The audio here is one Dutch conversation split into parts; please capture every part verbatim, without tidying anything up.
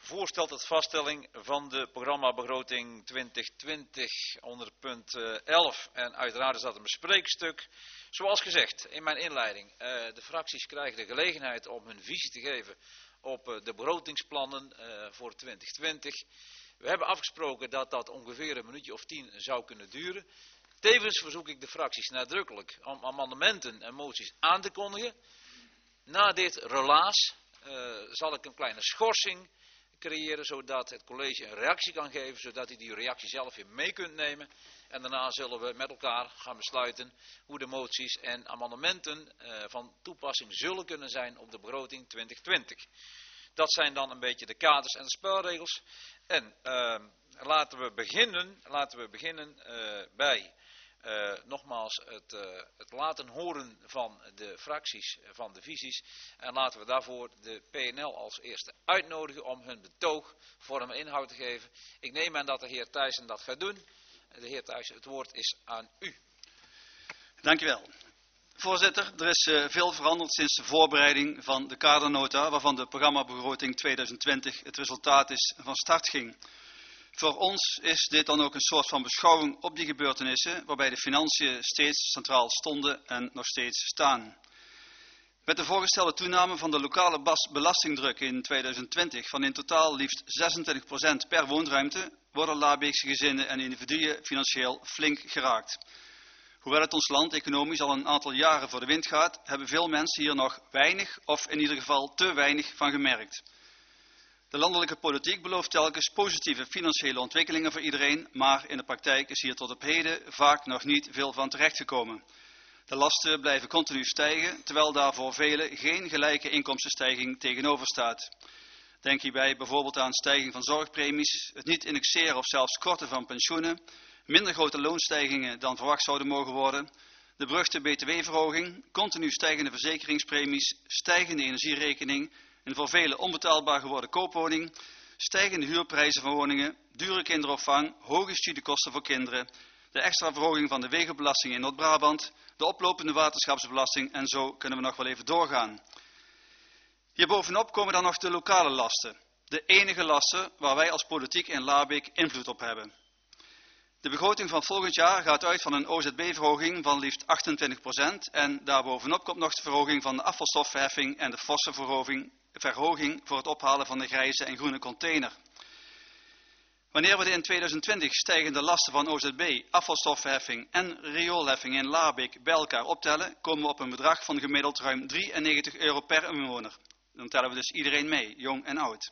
Voorstel tot vaststelling van de programmabegroting twintig twintig onder punt elf. En uiteraard is dat een bespreekstuk. Zoals gezegd in mijn inleiding, uh, de fracties krijgen de gelegenheid om hun visie te geven op uh, de begrotingsplannen uh, voor twintig twintig. We hebben afgesproken dat dat ongeveer een minuutje of tien zou kunnen duren. Tevens verzoek ik de fracties nadrukkelijk om amendementen en moties aan te kondigen. Na dit relaas uh, zal ik een kleine schorsing creëren, zodat het college een reactie kan geven, zodat u die reactie zelf weer mee kunt nemen. En daarna zullen we met elkaar gaan besluiten hoe de moties en amendementen uh, van toepassing zullen kunnen zijn op de begroting twintig twintig. Dat zijn dan een beetje de kaders en de spelregels. En uh, laten we beginnen, laten we beginnen uh, bij uh, nogmaals het, uh, het laten horen van de fracties, van de visies. En laten we daarvoor de P N L als eerste uitnodigen om hun betoog vorm en inhoud te geven. Ik neem aan dat de heer Thijssen dat gaat doen. De heer Thijssen, het woord is aan u. Dank u wel. Voorzitter, er is uh, veel veranderd sinds de voorbereiding van de kadernota, waarvan de programmabegroting twintig twintig het resultaat is van start ging. Voor ons is dit dan ook een soort van beschouwing op die gebeurtenissen, waarbij de financiën steeds centraal stonden en nog steeds staan. Met de voorgestelde toename van de lokale belastingdruk in twintig twintig van in totaal liefst zesentwintig procent per woonruimte, worden Labeekse gezinnen en individuen financieel flink geraakt. Hoewel het ons land economisch al een aantal jaren voor de wind gaat, hebben veel mensen hier nog weinig of in ieder geval te weinig van gemerkt. De landelijke politiek belooft telkens positieve financiële ontwikkelingen voor iedereen, maar in de praktijk is hier tot op heden vaak nog niet veel van terechtgekomen. De lasten blijven continu stijgen, terwijl daar voor velen geen gelijke inkomstenstijging tegenover staat. Denk hierbij bijvoorbeeld aan stijging van zorgpremies, het niet indexeren of zelfs korten van pensioenen, minder grote loonstijgingen dan verwacht zouden mogen worden, de beruchte B T W-verhoging, continu stijgende verzekeringspremies, stijgende energierekening, een voor velen onbetaalbaar geworden koopwoning, stijgende huurprijzen van woningen, dure kinderopvang, hoge studiekosten voor kinderen, de extra verhoging van de wegenbelasting in Noord-Brabant, de oplopende waterschapsbelasting en zo kunnen we nog wel even doorgaan. Hierbovenop komen dan nog de lokale lasten, de enige lasten waar wij als politiek in Labeek invloed op hebben. De begroting van volgend jaar gaat uit van een O Z B-verhoging van liefst achtentwintig procent en daarbovenop komt nog de verhoging van de afvalstofheffing en de forse verhoging, verhoging voor het ophalen van de grijze en groene container. Wanneer we de in twintig twintig stijgende lasten van O Z B, afvalstofheffing en rioolheffing in Labeek bij elkaar optellen, komen we op een bedrag van gemiddeld ruim drieënnegentig euro per inwoner. Dan tellen we dus iedereen mee, jong en oud.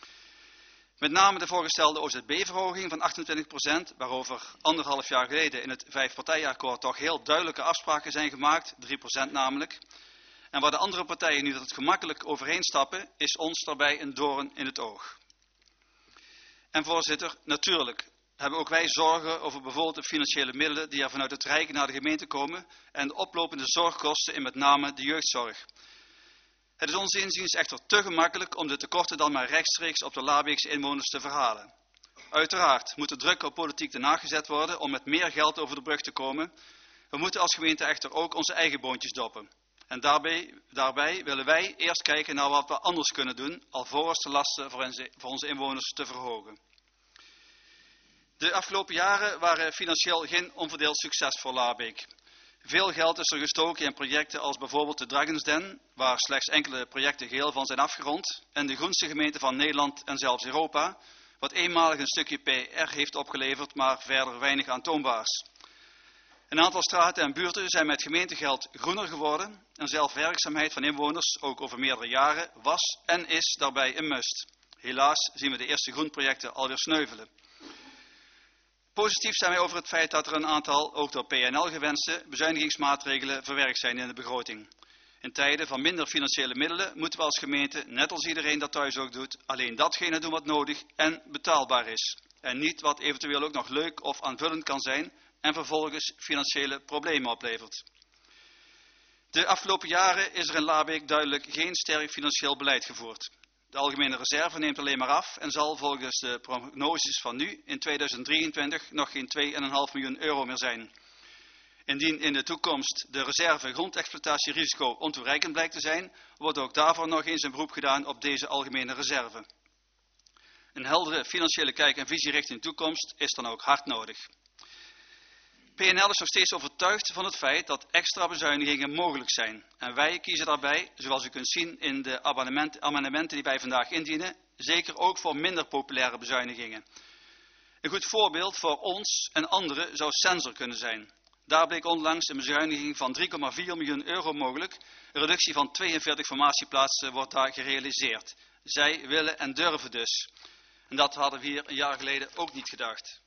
Met name de voorgestelde O Z B-verhoging van achtentwintig procent, waarover anderhalf jaar geleden in het vijfpartijenakkoord toch heel duidelijke afspraken zijn gemaakt, drie procent namelijk, en waar de andere partijen nu dat gemakkelijk overheen stappen, is ons daarbij een doorn in het oog. En voorzitter, natuurlijk hebben ook wij zorgen over bijvoorbeeld de financiële middelen die er vanuit het Rijk naar de gemeente komen en de oplopende zorgkosten in met name de jeugdzorg. Het is ons inziens echter te gemakkelijk om de tekorten dan maar rechtstreeks op de Labeekse inwoners te verhalen. Uiteraard moet de druk op politiek erna gezet worden om met meer geld over de brug te komen. We moeten als gemeente echter ook onze eigen boontjes doppen. En daarbij, daarbij willen wij eerst kijken naar wat we anders kunnen doen, alvorens de lasten voor onze, voor onze inwoners te verhogen. De afgelopen jaren waren financieel geen onverdeeld succes voor Labeek. Veel geld is er gestoken in projecten als bijvoorbeeld de Dragons Den, waar slechts enkele projecten geheel van zijn afgerond, en de groenste gemeente van Nederland en zelfs Europa, wat eenmalig een stukje P R heeft opgeleverd, maar verder weinig aantoonbaars. Een aantal straten en buurten zijn met gemeentegeld groener geworden en zelfwerkzaamheid van inwoners, ook over meerdere jaren, was en is daarbij een must. Helaas zien we de eerste groenprojecten alweer sneuvelen. Positief zijn wij over het feit dat er een aantal, ook door P N L gewenste, bezuinigingsmaatregelen verwerkt zijn in de begroting. In tijden van minder financiële middelen moeten we als gemeente, net als iedereen dat thuis ook doet, alleen datgene doen wat nodig en betaalbaar is. En niet wat eventueel ook nog leuk of aanvullend kan zijn en vervolgens financiële problemen oplevert. De afgelopen jaren is er in Labeek duidelijk geen sterk financieel beleid gevoerd. De algemene reserve neemt alleen maar af en zal volgens de prognoses van nu in tweeduizend drieëntwintig nog geen twee komma vijf miljoen euro meer zijn. Indien in de toekomst de reserve grondexploitatierisico ontoereikend blijkt te zijn, wordt ook daarvoor nog eens een beroep gedaan op deze algemene reserve. Een heldere financiële kijk en visie richting de toekomst is dan ook hard nodig. P N L is nog steeds overtuigd van het feit dat extra bezuinigingen mogelijk zijn. En wij kiezen daarbij, zoals u kunt zien in de amendementen die wij vandaag indienen, zeker ook voor minder populaire bezuinigingen. Een goed voorbeeld voor ons en anderen zou Sensor kunnen zijn. Daar bleek onlangs een bezuiniging van drie komma vier miljoen euro mogelijk. Een reductie van tweeënveertig formatieplaatsen wordt daar gerealiseerd. Zij willen en durven dus. En dat hadden we hier een jaar geleden ook niet gedacht.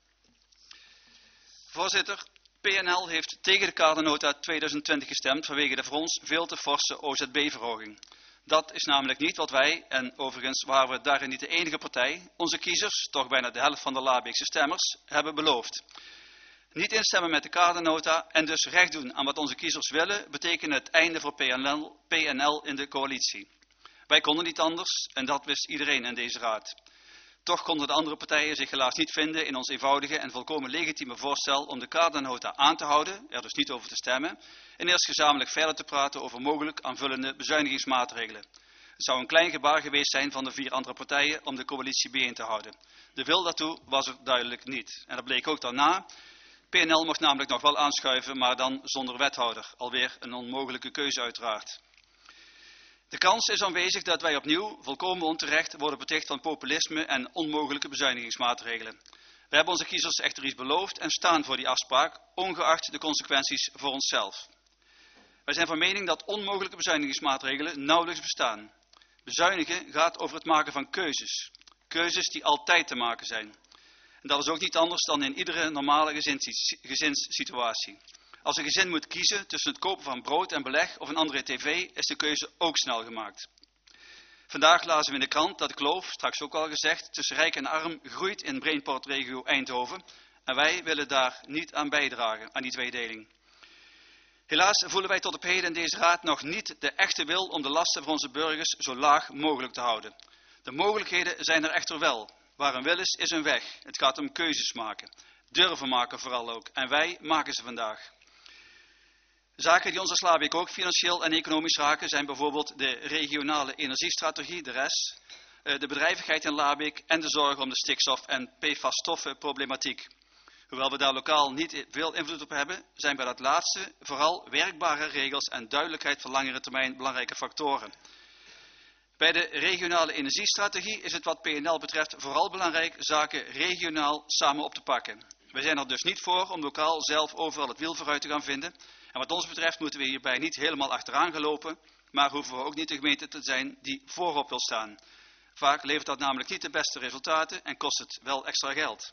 Voorzitter, P N L heeft tegen de kadernota tweeduizend twintig gestemd vanwege de voor ons veel te forse O Z B-verhoging. Dat is namelijk niet wat wij, en overigens waren we daarin niet de enige partij, onze kiezers, toch bijna de helft van de Labeekse stemmers, hebben beloofd. Niet instemmen met de kadernota en dus recht doen aan wat onze kiezers willen, betekent het einde voor P N L, P N L in de coalitie. Wij konden niet anders en dat wist iedereen in deze raad. Toch konden de andere partijen zich helaas niet vinden in ons eenvoudige en volkomen legitieme voorstel om de kadernota aan te houden, er dus niet over te stemmen, en eerst gezamenlijk verder te praten over mogelijk aanvullende bezuinigingsmaatregelen. Het zou een klein gebaar geweest zijn van de vier andere partijen om de coalitie bijeen te houden. De wil daartoe was er duidelijk niet. En dat bleek ook daarna. P N L mocht namelijk nog wel aanschuiven, maar dan zonder wethouder. Alweer een onmogelijke keuze uiteraard. De kans is aanwezig dat wij opnieuw, volkomen onterecht, worden beticht van populisme en onmogelijke bezuinigingsmaatregelen. We hebben onze kiezers echter iets beloofd en staan voor die afspraak, ongeacht de consequenties voor onszelf. Wij zijn van mening dat onmogelijke bezuinigingsmaatregelen nauwelijks bestaan. Bezuinigen gaat over het maken van keuzes. Keuzes die altijd te maken zijn. En dat is ook niet anders dan in iedere normale gezins, gezinssituatie. Als een gezin moet kiezen tussen het kopen van brood en beleg of een andere tv, is de keuze ook snel gemaakt. Vandaag lazen we in de krant dat de kloof, straks ook al gezegd, tussen rijk en arm groeit in Brainport-regio Eindhoven. En wij willen daar niet aan bijdragen, aan die tweedeling. Helaas voelen wij tot op heden in deze raad nog niet de echte wil om de lasten voor onze burgers zo laag mogelijk te houden. De mogelijkheden zijn er echter wel. Waar een wil is, is een weg. Het gaat om keuzes maken. Durven maken vooral ook. En wij maken ze vandaag. Zaken die ons als Labeek ook financieel en economisch raken zijn bijvoorbeeld de regionale energiestrategie, de R E S, de bedrijvigheid in Labeek en de zorg om de stikstof- en P F A S-stoffenproblematiek. Hoewel we daar lokaal niet veel invloed op hebben, zijn bij dat laatste vooral werkbare regels en duidelijkheid voor langere termijn belangrijke factoren. Bij de regionale energiestrategie is het wat P N L betreft vooral belangrijk zaken regionaal samen op te pakken. Wij zijn er dus niet voor om lokaal zelf overal het wiel vooruit te gaan vinden. En wat ons betreft moeten we hierbij niet helemaal achteraan gaan lopen, maar hoeven we ook niet de gemeente te zijn die voorop wil staan. Vaak levert dat namelijk niet de beste resultaten en kost het wel extra geld.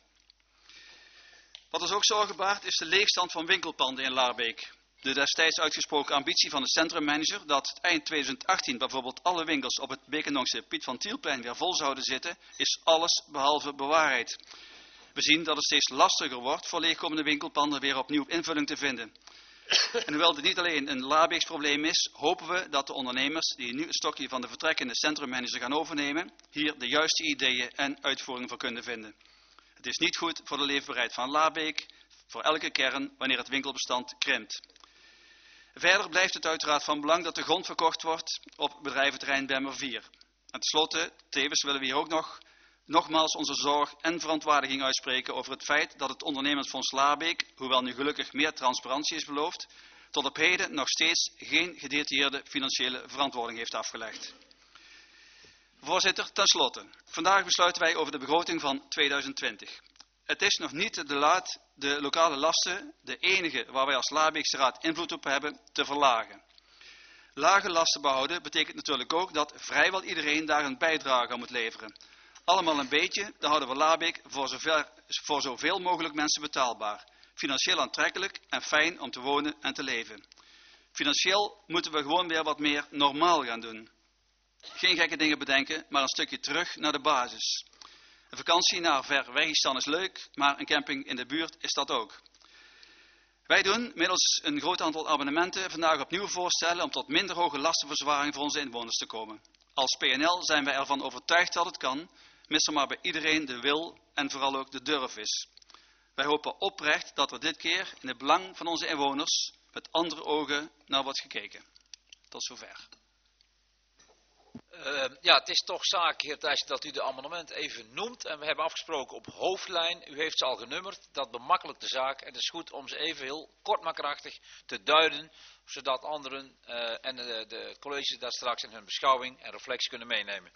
Wat ons ook zorgen baart is de leegstand van winkelpanden in Laarbeek. De destijds uitgesproken ambitie van de centrummanager dat eind tweeduizend achttien bijvoorbeeld alle winkels op het Beekendongse Piet van Tielplein weer vol zouden zitten, is alles behalve bewaarheid. We zien dat het steeds lastiger wordt voor leegkomende winkelpanden weer opnieuw invulling te vinden. En hoewel dit niet alleen een Laarbeeks probleem is, hopen we dat de ondernemers die nu het stokje van de vertrekkende centrummanager gaan overnemen, hier de juiste ideeën en uitvoeringen voor kunnen vinden. Het is niet goed voor de leefbaarheid van Laarbeek, voor elke kern, wanneer het winkelbestand krimpt. Verder blijft het uiteraard van belang dat de grond verkocht wordt op bedrijventerrein Bemmer vier. En tenslotte, tevens willen we hier ook nog nogmaals onze zorg en verontwaardiging uitspreken over het feit dat het ondernemersfonds Laarbeek, hoewel nu gelukkig meer transparantie is beloofd, tot op heden nog steeds geen gedetailleerde financiële verantwoording heeft afgelegd. Voorzitter, tenslotte. Vandaag besluiten wij over de begroting van tweeduizend twintig. Het is nog niet te laat de lokale lasten, de enige waar wij als Laarbeekse Raad invloed op hebben, te verlagen. Lage lasten behouden betekent natuurlijk ook dat vrijwel iedereen daar een bijdrage aan moet leveren. Allemaal een beetje, dan houden we Laarbeek voor, zover, voor zoveel mogelijk mensen betaalbaar. Financieel aantrekkelijk en fijn om te wonen en te leven. Financieel moeten we gewoon weer wat meer normaal gaan doen. Geen gekke dingen bedenken, maar een stukje terug naar de basis. Een vakantie naar ver Wegistan is leuk, maar een camping in de buurt is dat ook. Wij doen middels een groot aantal abonnementen vandaag opnieuw voorstellen om tot minder hoge lastenverzwaring voor onze inwoners te komen. Als P N L zijn wij ervan overtuigd dat het kan, mis er maar bij iedereen de wil en vooral ook de durf is. Wij hopen oprecht dat er dit keer in het belang van onze inwoners met andere ogen naar wordt gekeken. Tot zover. Uh, Uh, ja, het is toch zaak, heer Thijssen, dat u de amendementen even noemt. En we hebben afgesproken op hoofdlijn. U heeft ze al genummerd. Dat bemakkelijkt de zaak. En het is goed om ze even heel kort maar krachtig te duiden. Zodat anderen uh, en de, de colleges daar straks in hun beschouwing en reflectie kunnen meenemen.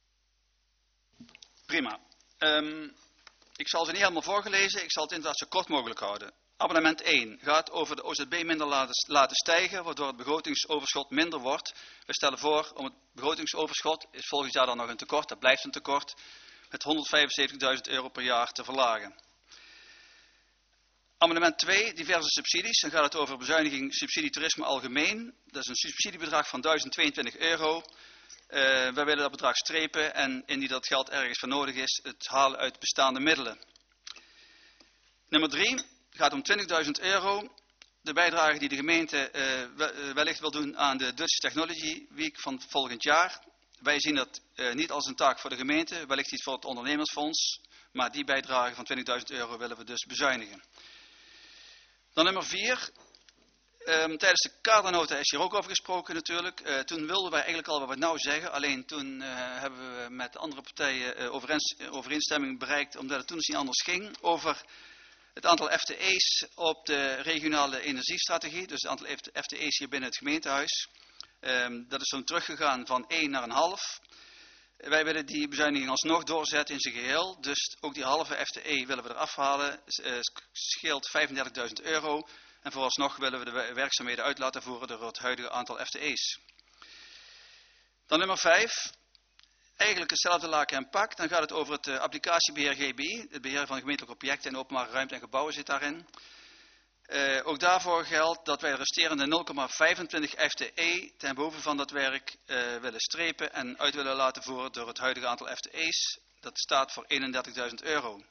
Prima. Um, ik zal ze niet helemaal voorgelezen. Ik zal het inderdaad zo kort mogelijk houden. Amendement één gaat over de O Z B minder laten, laten stijgen, waardoor het begrotingsoverschot minder wordt. We stellen voor om het begrotingsoverschot, is volgend jaar dan nog een tekort, dat blijft een tekort, met honderdvijfenzeventigduizend euro per jaar te verlagen. Amendement twee, diverse subsidies. Dan gaat het over bezuiniging subsidie toerisme algemeen. Dat is een subsidiebedrag van duizend tweeëntwintig euro. Uh, wij willen dat bedrag strepen en indien dat geld ergens voor nodig is, het halen uit bestaande middelen. Nummer drie. Het gaat om twintigduizend euro. De bijdrage die de gemeente uh, wellicht wil doen aan de Dutch Technology Week van volgend jaar. Wij zien dat uh, niet als een taak voor de gemeente, wellicht iets voor het ondernemersfonds. Maar die bijdrage van twintigduizend euro willen we dus bezuinigen. Dan nummer vier. Um, tijdens de kadernota is hier ook over gesproken natuurlijk. Uh, toen wilden wij eigenlijk al wat we nou zeggen. Alleen toen uh, hebben we met andere partijen uh, overeens, overeenstemming bereikt, omdat het toen eens niet anders ging, over het aantal F T E's op de regionale energiestrategie, dus het aantal F T E's hier binnen het gemeentehuis. Um, dat is zo teruggegaan van één naar een half. Wij willen die bezuiniging alsnog doorzetten in zijn geheel, dus ook die halve F T E willen we eraf halen. Uh, scheelt vijfendertigduizend euro en vooralsnog willen we de werkzaamheden uit laten voeren door het huidige aantal F T E's. Dan nummer vijf. Eigenlijk hetzelfde laken en pak. Dan gaat het over het uh, applicatiebeheer G B I. Het beheer van gemeentelijke objecten en openbare ruimte en gebouwen zit daarin. Uh, ook daarvoor geldt dat wij de resterende nul komma vijfentwintig F T E ten behoeve van dat werk uh, willen strepen en uit willen laten voeren door het huidige aantal F T E's. Dat staat voor eenendertigduizend euro.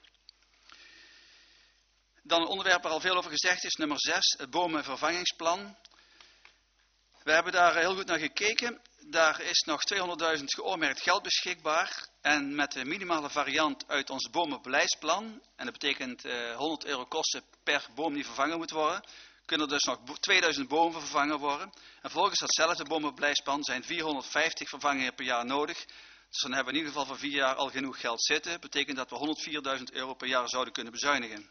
Dan een onderwerp waar al veel over gezegd is, nummer zes, het bomenvervangingsplan. We hebben daar heel goed naar gekeken. Daar is nog tweehonderdduizend geoormerkt geld beschikbaar. En met de minimale variant uit ons bomenbeleidsplan, en dat betekent uh, honderd euro kosten per boom die vervangen moet worden, kunnen er dus nog tweeduizend bomen vervangen worden. En volgens datzelfde bomenbeleidsplan zijn vierhonderdvijftig vervangingen per jaar nodig. Dus dan hebben we in ieder geval voor vier jaar al genoeg geld zitten. Dat betekent dat we honderdvierduizend euro per jaar zouden kunnen bezuinigen.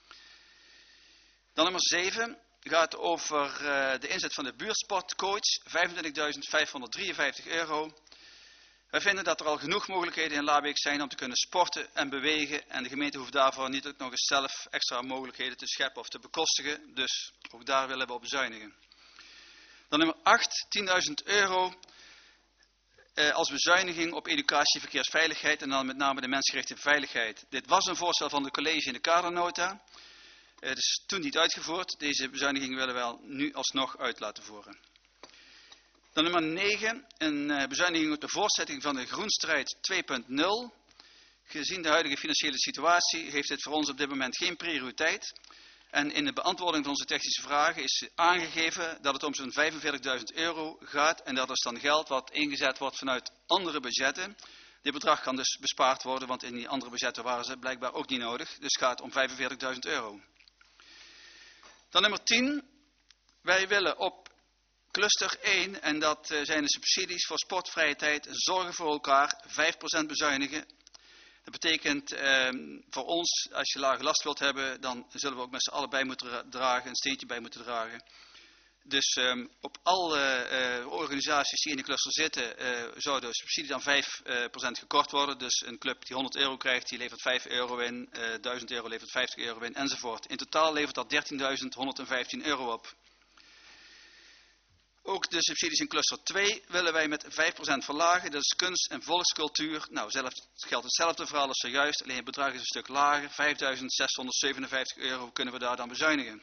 Dan nummer zeven. Gaat over uh, de inzet van de buurtsportcoach, vijfentwintigduizend vijfhonderddrieënvijftig euro. Wij vinden dat er al genoeg mogelijkheden in Laarbeek zijn om te kunnen sporten en bewegen. En de gemeente hoeft daarvoor niet ook nog eens zelf extra mogelijkheden te scheppen of te bekostigen. Dus ook daar willen we op bezuinigen. Dan nummer acht, tienduizend euro uh, als bezuiniging op educatie, verkeersveiligheid en dan met name de mensgerichte veiligheid. Dit was een voorstel van de college in de kadernota. Het is toen niet uitgevoerd. Deze bezuiniging willen we wel nu alsnog uit laten voeren. Dan nummer negen. Een bezuiniging op de voortzetting van de Groenstrijd twee punt nul. Gezien de huidige financiële situatie heeft dit voor ons op dit moment geen prioriteit. En in de beantwoording van onze technische vragen is aangegeven dat het om zo'n vijfenveertigduizend euro gaat. En dat is dan geld wat ingezet wordt vanuit andere budgetten. Dit bedrag kan dus bespaard worden, want in die andere budgetten waren ze blijkbaar ook niet nodig. Dus het gaat om vijfenveertigduizend euro. Dan nummer tien. Wij willen op cluster één, en dat zijn de subsidies voor sport, vrije tijd en zorgen voor elkaar, vijf procent bezuinigen. Dat betekent eh, voor ons, als je lage last wilt hebben, dan zullen we ook met z'n allen bij moeten dragen, een steentje bij moeten dragen. Dus eh, op alle eh, organisaties die in de cluster zitten, eh, zou de subsidie dan vijf procent gekort worden. Dus een club die honderd euro krijgt, die levert vijf euro in, eh, duizend euro levert vijftig euro in, enzovoort. In totaal levert dat dertienduizend honderdvijftien euro op. Ook de subsidies in cluster twee willen wij met vijf procent verlagen. Dat is kunst en volkscultuur. Nou, zelf geldt hetzelfde verhaal als zojuist, alleen het bedrag is een stuk lager. vijfduizend zeshonderdzevenenvijftig euro kunnen we daar dan bezuinigen.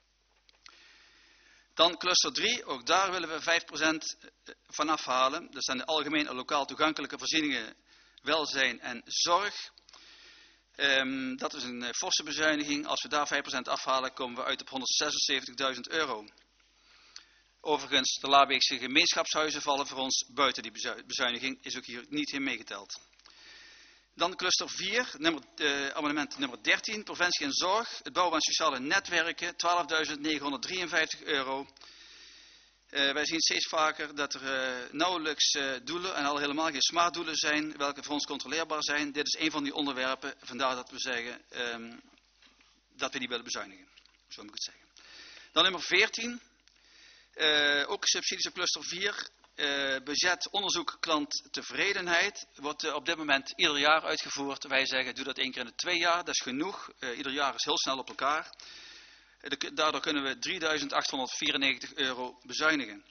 Dan cluster drie, ook daar willen we vijf procent van afhalen. Dat zijn de algemeen en lokaal toegankelijke voorzieningen, welzijn en zorg. Um, dat is een forse bezuiniging. Als we daar vijf procent afhalen, komen we uit op honderdzesenzeventigduizend euro. Overigens, de Laarbeekse gemeenschapshuizen vallen voor ons buiten die bezuiniging, is ook hier niet in meegeteld. Dan cluster vier, nummer, uh, amendement nummer dertien, preventie en zorg, het bouwen aan sociale netwerken, twaalfduizend negenhonderddrieënvijftig euro. Uh, wij zien steeds vaker dat er uh, nauwelijks uh, doelen en al helemaal geen smart doelen zijn, welke voor ons controleerbaar zijn. Dit is een van die onderwerpen, vandaar dat we zeggen um, dat we die willen bezuinigen. Zo moet ik het zeggen. Dan nummer veertien, uh, ook subsidies op cluster vier. Uh, budget onderzoek klanttevredenheid wordt uh, op dit moment ieder jaar uitgevoerd. Wij zeggen doe dat één keer in de twee jaar, dat is genoeg. Uh, ieder jaar is heel snel op elkaar. Daardoor kunnen we drieduizend achthonderdvierennegentig euro bezuinigen.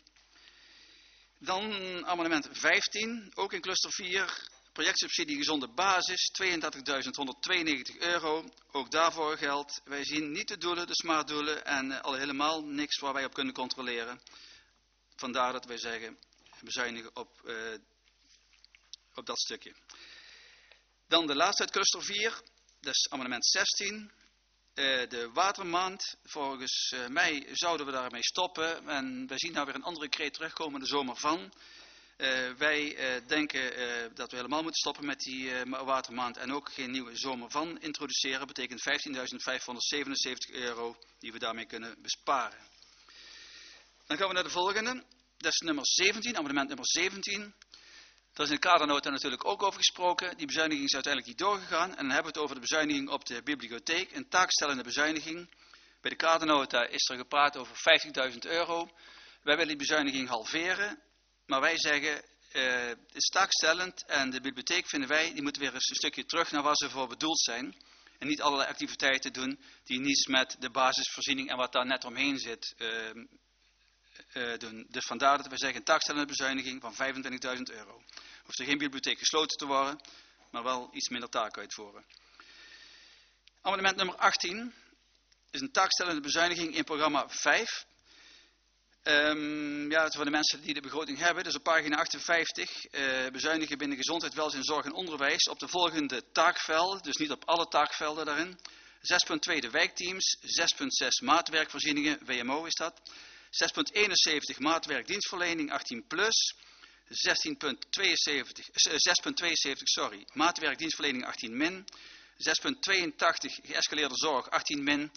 Dan amendement vijftien, ook in cluster vier, projectsubsidie gezonde basis, tweeëndertigduizend honderdtweeënnegentig euro. Ook daarvoor geldt, wij zien niet de doelen, de smart doelen en uh, al helemaal niks waar wij op kunnen controleren. Vandaar dat wij zeggen, bezuinigen op, uh, op dat stukje. Dan de laatste uit cluster vier, dat is amendement zestien. Uh, de watermaand, volgens uh, mij zouden we daarmee stoppen. En we zien nou weer een andere kreet terugkomen, de zomer van. Uh, wij uh, denken uh, dat we helemaal moeten stoppen met die uh, watermaand en ook geen nieuwe zomer van introduceren. Dat betekent vijftienduizend vijfhonderdzevenenzeventig euro die we daarmee kunnen besparen. Dan gaan we naar de volgende. Dat is nummer zeventien, amendement nummer zeventien. Daar is in de kadernota natuurlijk ook over gesproken. Die bezuiniging is uiteindelijk niet doorgegaan. En dan hebben we het over de bezuiniging op de bibliotheek. Een taakstellende bezuiniging. Bij de kadernota is er gepraat over vijftigduizend euro. Wij willen die bezuiniging halveren. Maar wij zeggen, uh, het is taakstellend. En de bibliotheek vinden wij, die moeten weer eens een stukje terug naar waar ze voor bedoeld zijn. En niet allerlei activiteiten doen die niets met de basisvoorziening en wat daar net omheen zit uh, uh, doen. Dus vandaar dat wij zeggen een taakstellende bezuiniging van vijfentwintigduizend euro. Hoeft er geen bibliotheek gesloten te worden, maar wel iets minder taak uitvoeren. Amendement nummer achttien is een taakstellende bezuiniging in programma vijf. Um, ja, het is voor de mensen die de begroting hebben. Dus op pagina achtenvijftig, uh, bezuinigen binnen gezondheid, welzijn, zorg en onderwijs op de volgende taakvelden. Dus niet op alle taakvelden daarin. zes punt twee de wijkteams, zes punt zes maatwerkvoorzieningen, W M O is dat. zes punt eenenzeventig maatwerk dienstverlening achttien plus. zes punt tweeënzeventig sorry, maatwerk dienstverlening achttien min. zes punt tweeëntachtig geëscaleerde zorg achttien min.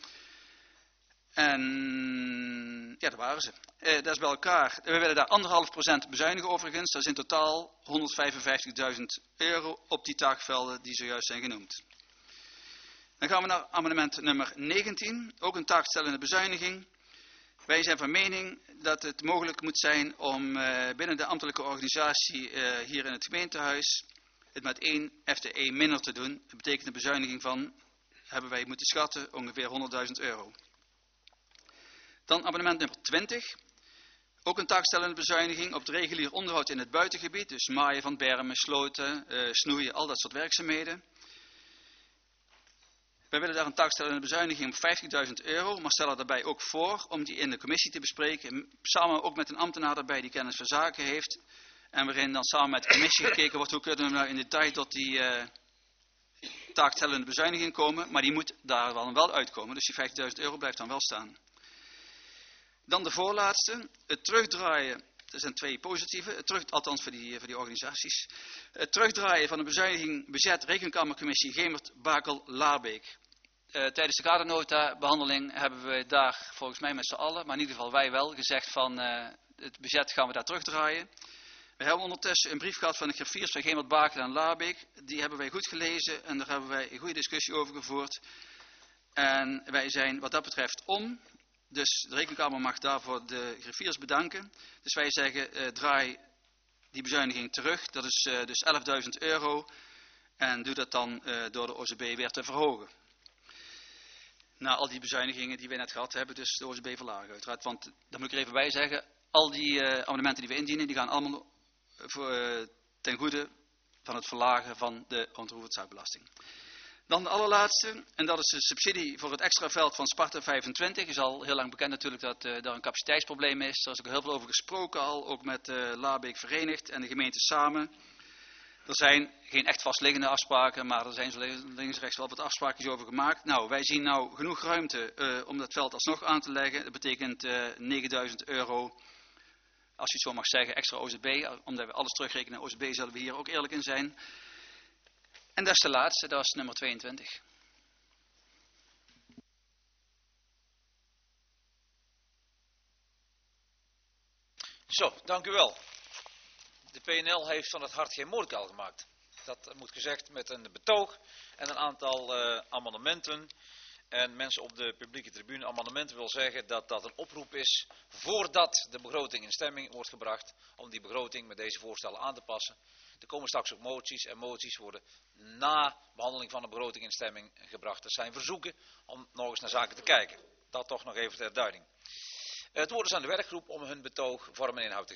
En ja, dat waren ze. Uh, dat is bij elkaar. We willen daar anderhalf procent bezuinigen overigens. Dat is in totaal honderdvijfenvijftigduizend euro op die taakvelden die zojuist zijn genoemd. Dan gaan we naar amendement nummer negentien. Ook een taakstellende bezuiniging. Wij zijn van mening dat het mogelijk moet zijn om uh, binnen de ambtelijke organisatie uh, hier in het gemeentehuis het met één F T E minder te doen. Dat betekent een bezuiniging van, hebben wij moeten schatten, ongeveer honderdduizend euro. Dan amendement nummer twintig. Ook een taakstellende bezuiniging op het regulier onderhoud in het buitengebied. Dus maaien van bermen, sloten, uh, snoeien, al dat soort werkzaamheden. Wij willen daar een taakstellende bezuiniging op vijftigduizend euro, maar stellen daarbij ook voor om die in de commissie te bespreken. Samen ook met een ambtenaar daarbij die kennis van zaken heeft. En waarin dan samen met de commissie gekeken wordt hoe kunnen we nou in detail tot die uh, taakstellende bezuiniging komen. Maar die moet daar dan wel uitkomen, dus die vijftigduizend euro blijft dan wel staan. Dan de voorlaatste, het terugdraaien, er zijn twee positieve, het terug, althans voor die, voor die organisaties. Het terugdraaien van de bezuiniging budget rekenkamercommissie Gemert-Bakel-Laarbeek. Uh, tijdens de kadernota behandeling hebben we daar volgens mij met z'n allen, maar in ieder geval wij wel, gezegd van uh, het budget gaan we daar terugdraaien. We hebben ondertussen een brief gehad van de griffiers van Gemert-Bakel en Laarbeek. Die hebben wij goed gelezen en daar hebben wij een goede discussie over gevoerd. En wij zijn wat dat betreft om. Dus de Rekenkamer mag daarvoor de griffiers bedanken. Dus wij zeggen, uh, draai die bezuiniging terug. Dat is uh, dus elfduizend euro. En doe dat dan uh, door de O Z B weer te verhogen. Na al die bezuinigingen die we net gehad hebben, dus de O Z B verlagen uiteraard. Want, daar moet ik er even bij zeggen, al die uh, amendementen die we indienen, die gaan allemaal voor, uh, ten goede van het verlagen van de onroerenzaakbelasting. Dan de allerlaatste, en dat is de subsidie voor het extra veld van Sparta vijfentwintig. Het is al heel lang bekend natuurlijk dat uh, daar een capaciteitsprobleem is. Er is ook heel veel over gesproken al, ook met uh, Laarbeek Verenigd en de gemeente samen. Er zijn geen echt vastliggende afspraken, maar er zijn zo links rechts wel wat afspraken over gemaakt. Nou, wij zien nou genoeg ruimte uh, om dat veld alsnog aan te leggen. Dat betekent uh, negenduizend euro, als je het zo mag zeggen, extra O Z B. Omdat we alles terugrekenen naar O Z B, zullen we hier ook eerlijk in zijn. En dat is de laatste, dat is nummer tweeëntwintig. Zo, dank u wel. De P N L heeft van het hart geen moordkuil gemaakt. Dat moet gezegd met een betoog en een aantal uh, amendementen. En mensen op de publieke tribune amendementen wil zeggen dat dat een oproep is voordat de begroting in stemming wordt gebracht. Om die begroting met deze voorstellen aan te passen. Er komen straks ook moties en moties worden na behandeling van de begroting in stemming gebracht. Dat zijn verzoeken om nog eens naar zaken te kijken. Dat toch nog even ter duiding. Het woord is aan de werkgroep om hun betoog vorm en inhoud te geven.